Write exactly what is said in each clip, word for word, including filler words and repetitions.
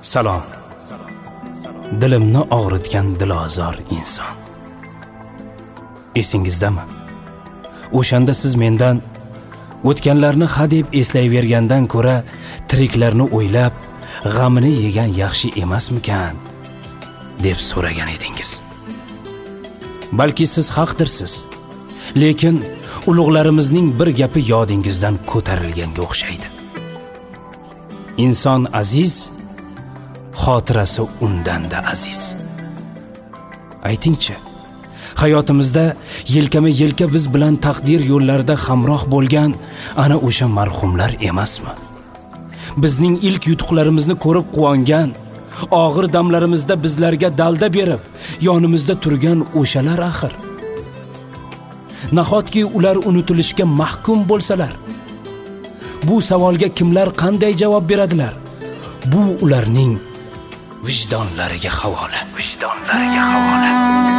Salom. Dilimni og'ritgan dilozor inson. Esingizdami? O'shanda siz mendan o'tganlarni hadeb eslayvergandan ko'ra tiriklarni o'ylab, g'amini yegan yaxshi emasmikan deb so'ragan edingiz. Balki siz haqdirsiz, lekin ulug'larimizning bir gapi yodingizdan ko'tarilganga o'xshaydi. Inson aziz, xotirasi undan-da aziz. Aytingchi, hayotimizda yelkama-yelka biz bilan taqdir yo'llarida hamroh bo'lgan ana o'sha marhumlar emasmi? Bizning ilk yutuqlarimizni ko'rib quvongan, og'ir damlarimizda bizlarga dalda berib, yonimizda turgan o'shalar axir. Nahotki ular unutilishga mahkum bo'lsalar, bu savolga kimlar qanday javob beradilar? Bu ularning vijdonlariga havola. Vijdonlariga havola.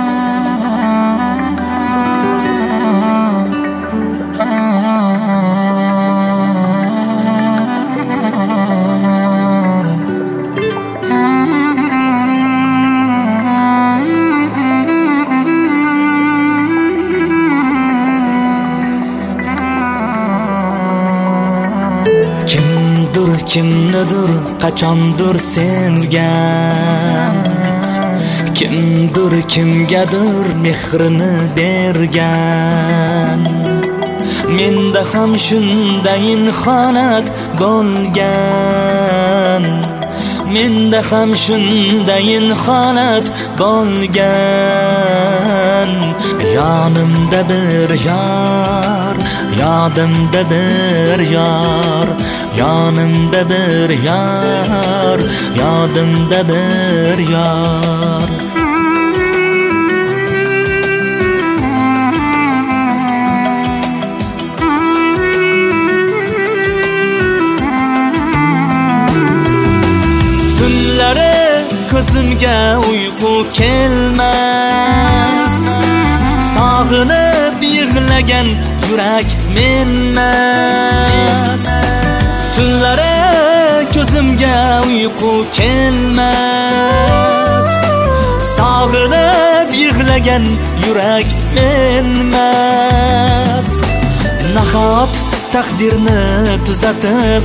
Kimdir, kimnidir, qachondir sevgan, kimdir, kimgadir mehrini bergan. Menda ham shundayin holat bo'lgan, menda ham shundayin holat bo'lgan. Yonimda bir yor, yodimda bir yor, yonimda bir yor, yodimda bir yor. Tunlari ko'zimga uyqu kelmas, sog'inib yig'lagan yurak menmas. Tunlari ko'zimga uyqu kelmas, sog'inib yig'lagan yurak menmas. Nahot taqdirni tuzatib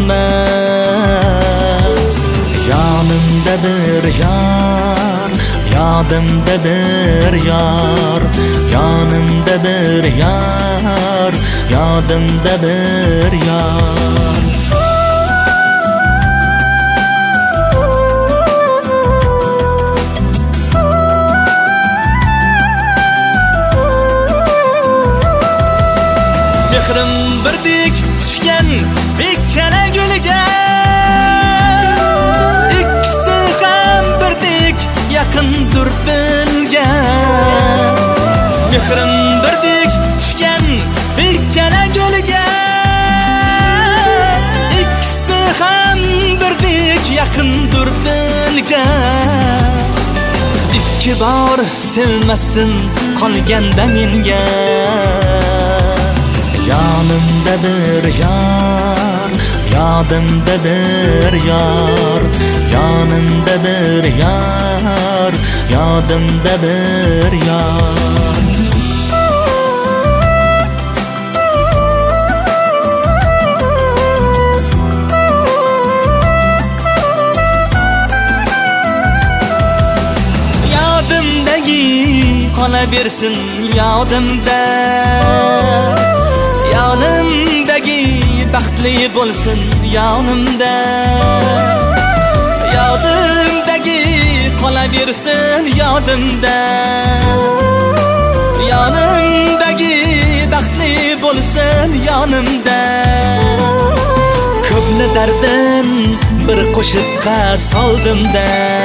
bo'lmas. Yonimda bir yor, yodimda bir yor, yonimda bir yor, yodimda bir yor. Mehrim birdek tushgan ikkala gulga, ikkisi ham birdek yaqindir bilga. Mehrim birdek tushgan ikkala gulga, ikkisi ham birdek yaqindir bilga. Ikki bor sevmasdim qolganda menga. Yonimda bir yor, yodimda bir yor, yonimda bir yor, yodimda bir yor. Yodimdagi qolaversin yodimda, yonimdagi baxtli bo'lsin yonimda. Yodimdagi qolaversin yodimda, yonimdagi baxtli bo'lsin yonimda. Ko'pni dardim bir qo'shiqqa soldimda.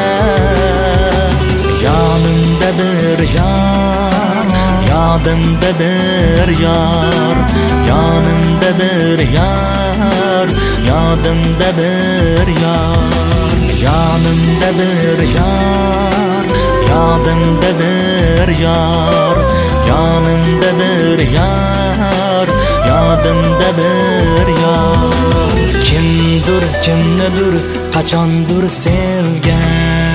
Yonimda bir yor, yodimda bir yor, yonimda bir yor, yodimda bir yor. Yonimda bir yor, yodimda bir yor, yonimda bir yor, yodimda bir yor. Kimdir kimnidir qachondir sevgan